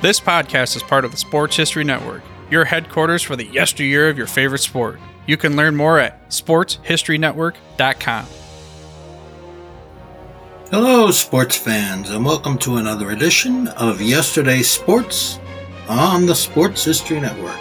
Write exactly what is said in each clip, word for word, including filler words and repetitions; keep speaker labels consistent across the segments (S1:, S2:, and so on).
S1: This podcast is part of the Sports History Network, your headquarters for the yesteryear of your favorite sport. You can learn more at sports history network dot com.
S2: Hello, sports fans, and welcome to another edition of Yesterday's Sports on the Sports History Network.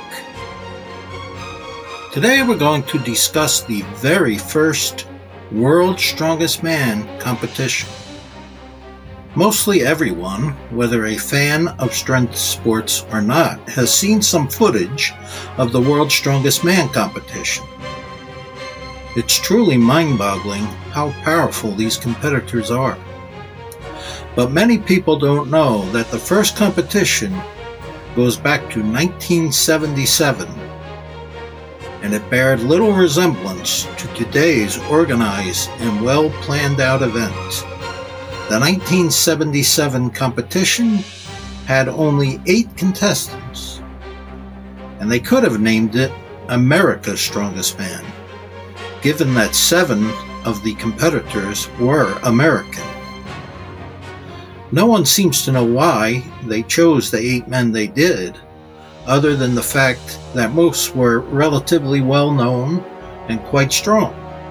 S2: Today we're going to discuss the very first World's Strongest Man competition. Mostly everyone, whether a fan of strength sports or not, has seen some footage of the World's Strongest Man competition. It's truly mind-boggling how powerful these competitors are. But many people don't know that the first competition goes back to nineteen seventy-seven, and it bared little resemblance to today's organized and well-planned-out event. The nineteen seventy-seven competition had only eight contestants, and they could have named it America's Strongest Man, given that seven of the competitors were American. No one seems to know why they chose the eight men they did, other than the fact that most were relatively well-known and quite strong.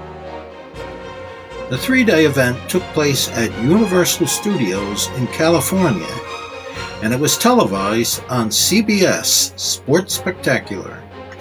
S2: The three-day event took place at Universal Studios in California, and it was televised on C B S Sports Spectacular.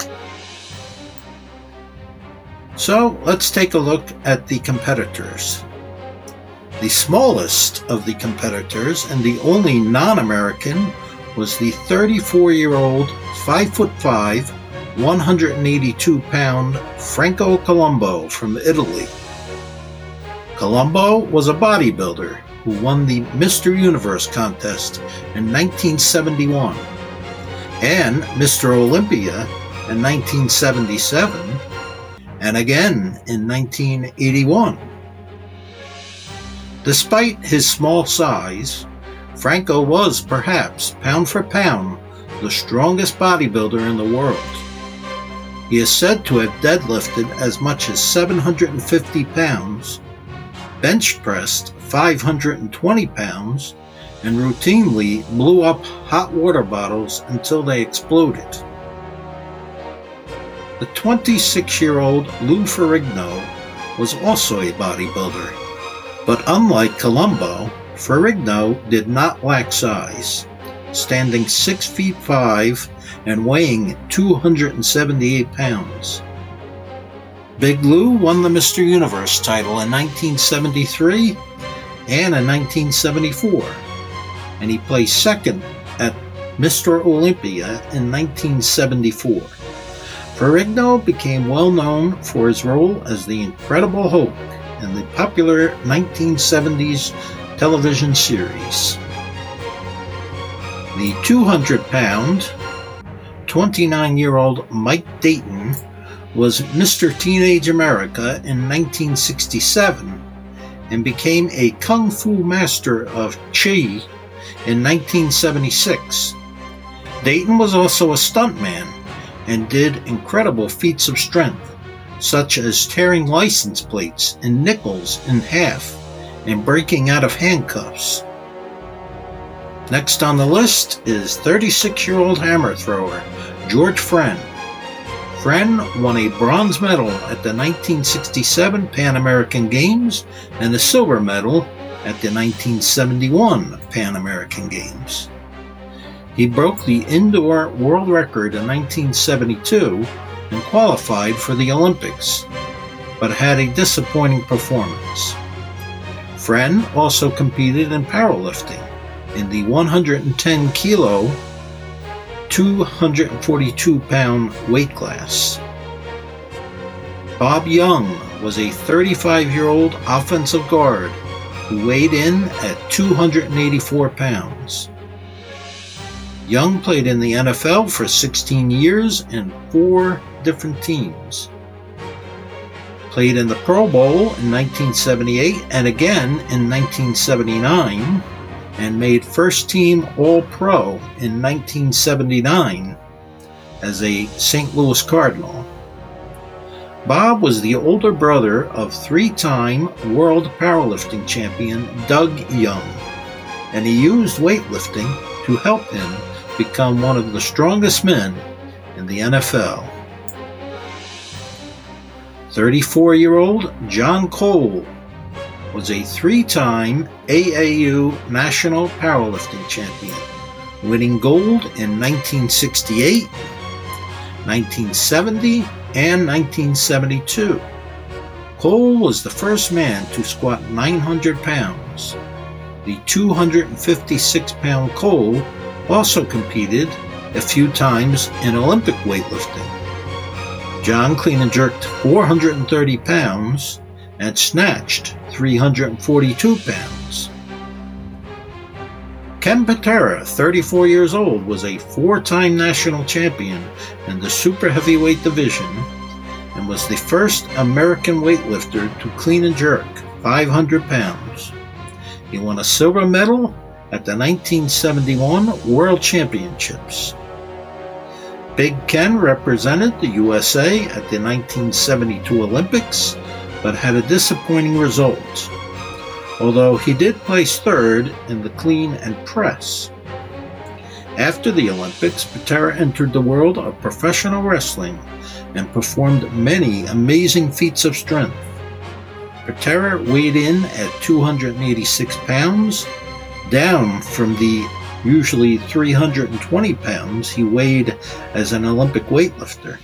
S2: So, let's take a look at the competitors. The smallest of the competitors, and the only non-American, was the thirty-four-year-old, five foot five, one hundred eighty-two pound Franco Columbu from Italy. Columbu was a bodybuilder who won the Mister Universe contest in nineteen seventy-one and Mister Olympia in nineteen seventy-seven and again in nineteen eighty-one. Despite his small size, Franco was perhaps, pound for pound, the strongest bodybuilder in the world. He is said to have deadlifted as much as seven hundred fifty pounds, bench pressed five hundred twenty pounds, and routinely blew up hot water bottles until they exploded. The twenty-six-year-old Lou Ferrigno was also a bodybuilder, but unlike Columbu, Ferrigno did not lack size, standing six feet five and weighing two hundred seventy-eight pounds. Big Lou won the Mister Universe title in nineteen seventy-three and in nineteen seventy-four, and he placed second at Mister Olympia in nineteen seventy-four. Ferrigno became well known for his role as the Incredible Hulk in the popular nineteen seventies television series. The two hundred pound, twenty-nine-year-old Mike Dayton was Mister Teenage America in nineteen sixty-seven and became a Kung Fu master of Chi in nineteen seventy-six. Dayton was also a stuntman and did incredible feats of strength, such as tearing license plates and nickels in half and breaking out of handcuffs. Next on the list is thirty-six-year-old hammer thrower George Friend. Friend won a bronze medal at the nineteen sixty-seven Pan American Games and a silver medal at the nineteen seventy-one Pan American Games. He broke the indoor world record in nineteen seventy-two and qualified for the Olympics, but had a disappointing performance. Friend also competed in powerlifting in the one hundred ten kilo, two hundred forty-two pound weight class. Bob Young was a thirty-five-year-old offensive guard who weighed in at two hundred eighty-four pounds. Young played in the N F L for sixteen years in four different teams. Played in the Pro Bowl in nineteen seventy-eight and again in nineteen seventy-nine, and made first-team All-Pro in nineteen seventy-nine as a Saint Louis Cardinal. Bob was the older brother of three-time world powerlifting champion Doug Young, and he used weightlifting to help him become one of the strongest men in the N F L. thirty-four-year-old John Cole was a three-time A A U National Powerlifting Champion, winning gold in nineteen sixty-eight, nineteen seventy, and nineteen seventy-two. Cole was the first man to squat nine hundred pounds. The two hundred fifty-six pound Cole also competed a few times in Olympic weightlifting. John clean and jerked four hundred thirty pounds and snatched three hundred forty-two pounds. Ken Patera, thirty-four years old, was a four-time national champion in the super heavyweight division and was the first American weightlifter to clean and jerk five hundred pounds. He won a silver medal at the nineteen seventy-one World Championships. Big Ken represented the U S A at the nineteen seventy-two Olympics, but had a disappointing result, although he did place third in the clean and press. After the Olympics, Patera entered the world of professional wrestling and performed many amazing feats of strength. Patera weighed in at two hundred eighty-six pounds, down from the usually three hundred twenty pounds he weighed as an Olympic weightlifter.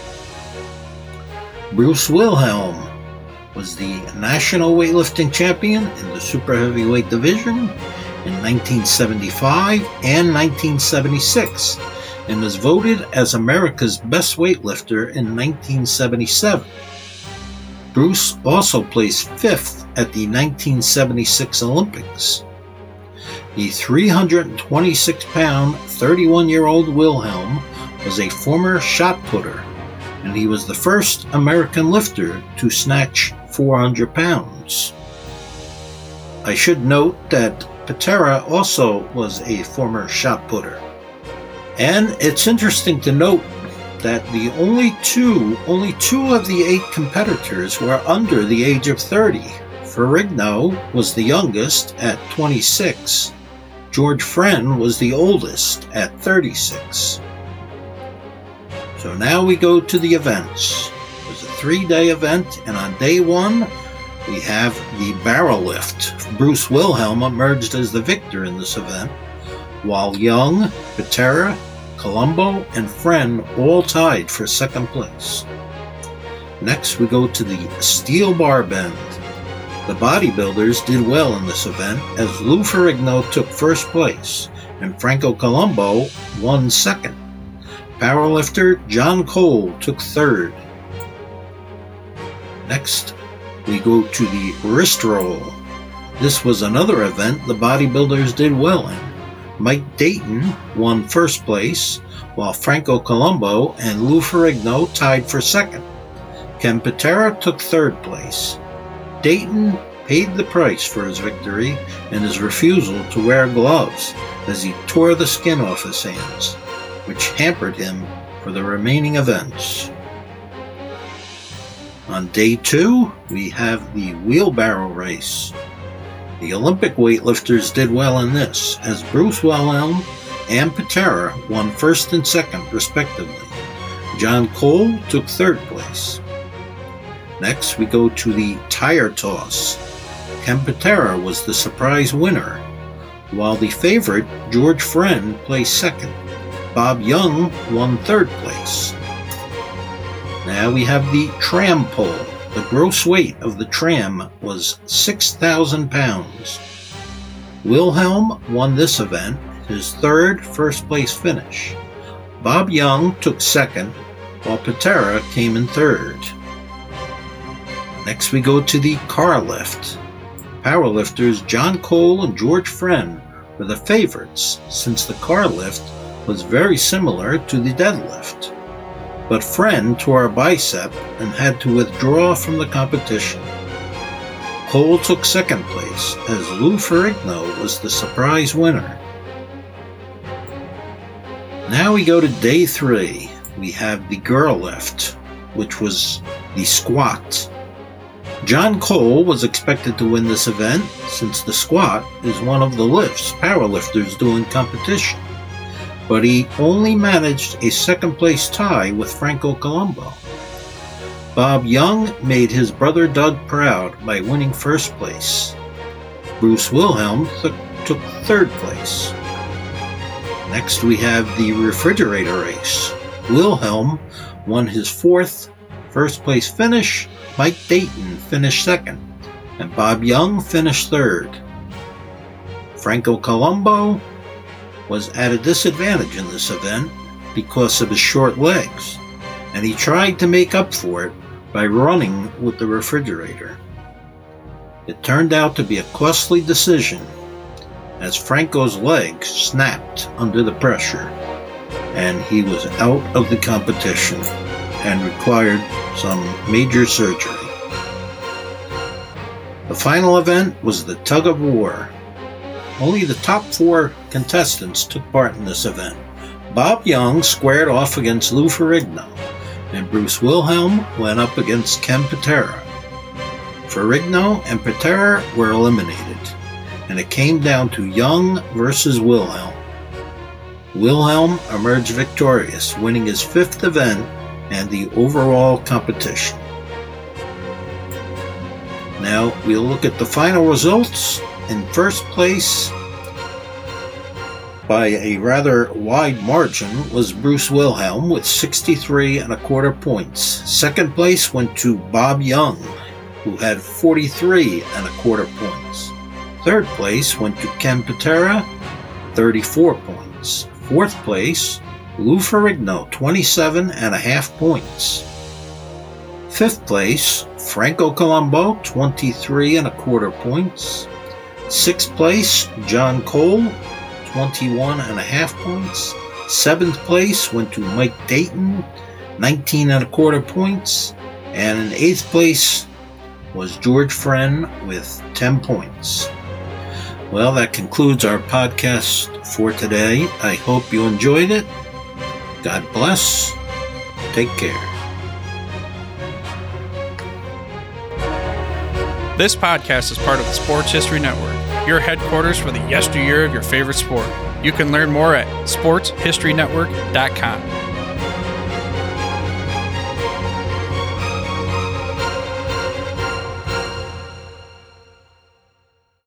S2: Bruce Wilhelm was the national weightlifting champion in the super heavyweight division in nineteen seventy-five and nineteen seventy-six, and was voted as America's best weightlifter in nineteen seventy-seven. Bruce also placed fifth at the nineteen seventy-six Olympics. The three hundred twenty-six pound, thirty-one-year-old Wilhelm was a former shot putter, and he was the first American lifter to snatch four hundred pounds. I should note that Patera also was a former shot putter. And it's interesting to note that the only two, only two of the eight competitors were under the age of thirty. Ferrigno was the youngest at twenty-six. George Friend was the oldest at thirty-six. So now we go to the events. It was a three-day event, and on day one, we have the barrel lift. Bruce Wilhelm emerged as the victor in this event, while Young, Patera, Colombo, and Friend all tied for second place. Next, we go to the steel bar bend. The bodybuilders did well in this event, as Lou Ferrigno took first place and Franco Colombo won second. Powerlifter John Cole took third. Next, we go to the wrist roll. This was another event the bodybuilders did well in. Mike Dayton won first place, while Franco Colombo and Lou Ferrigno tied for second. Ken Patera took third place. Dayton paid the price for his victory and his refusal to wear gloves as he tore the skin off his hands, which hampered him for the remaining events. On day two, we have the wheelbarrow race. The Olympic weightlifters did well in this, as Bruce Wilhelm and Patera won first and second, respectively. John Cole took third place. Next, we go to the tire toss. Ken Patera was the surprise winner, while the favorite, George Friend, placed second. Bob Young won third place. Now we have the tram pole. The gross weight of the tram was six thousand pounds. Wilhelm won this event, his third first place finish. Bob Young took second, while Patera came in third. Next we go to the car lift. Powerlifters John Cole and George Friend were the favorites, since the car lift was very similar to the deadlift. But Friend tore a bicep and had to withdraw from the competition. Cole took second place, as Lou Ferrigno was the surprise winner. Now we go to day three. We have the girl lift, which was the squat. John Cole was expected to win this event, since the squat is one of the lifts powerlifters do in competition. but he only managed a second-place tie with Franco Columbu. Bob Young made his brother Doug proud by winning first place. Bruce Wilhelm th- took third place. Next we have the refrigerator race. Wilhelm won his fourth first-place finish. Mike Dayton finished second, and Bob Young finished third. Franco Columbu was at a disadvantage in this event because of his short legs, and he tried to make up for it by running with the refrigerator. It turned out to be a costly decision, as Franco's legs snapped under the pressure, and he was out of the competition and required some major surgery. The final event was the tug of war. Only the top four contestants took part in this event. Bob Young squared off against Lou Ferrigno, and Bruce Wilhelm went up against Ken Patera. Ferrigno and Patera were eliminated, and it came down to Young versus Wilhelm. Wilhelm emerged victorious, winning his fifth event and the overall competition. Now we'll look at the final results. In first place, by a rather wide margin, was Bruce Wilhelm with sixty-three and a quarter points. Second place went to Bob Young, who had forty-three and a quarter points. Third place went to Ken Patera, thirty-four points. Fourth place, Lou Ferrigno, twenty-seven and a half points. Fifth place, Franco Columbu, twenty-three and a quarter points. Sixth place, John Cole, twenty-one and a half points. Seventh place went to Mike Dayton, nineteen and a quarter points. And in eighth place was George Friend with ten points. Well, that concludes our podcast for today. I hope you enjoyed it. God bless. Take care.
S1: This podcast is part of the Sports History Network, your headquarters for the yesteryear of your favorite sport. You can learn more at sports history network dot com.